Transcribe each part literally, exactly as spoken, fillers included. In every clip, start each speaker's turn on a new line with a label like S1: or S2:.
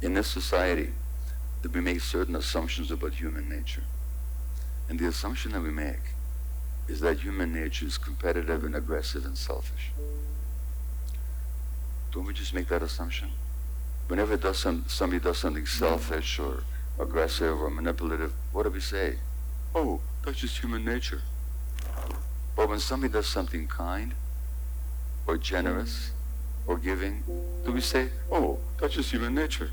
S1: In this society, that we make certain assumptions about human nature. And the assumption that we make is that human nature is competitive and aggressive and selfish. Don't we just make that assumption? Whenever does some, somebody does something selfish or aggressive or manipulative, what do we say? Oh, that's just human nature. But when somebody does something kind or generous or giving, do we say, oh, that's just human nature?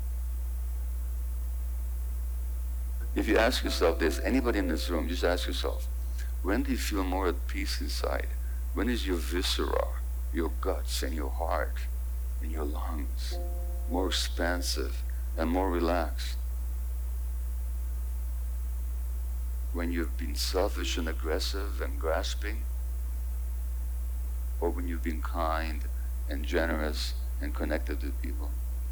S1: If you ask yourself this, anybody in this room, just ask yourself, when do you feel more at peace inside? When is your viscera, your guts and your heart and your lungs more expansive and more relaxed? When you've been selfish and aggressive and grasping? Or when you've been kind and generous and connected to people?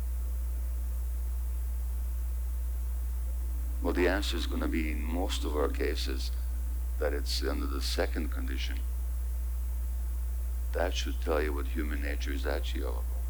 S1: Well, the answer is going to be, in most of our cases, that it's under the second condition. That should tell you what human nature is actually all about.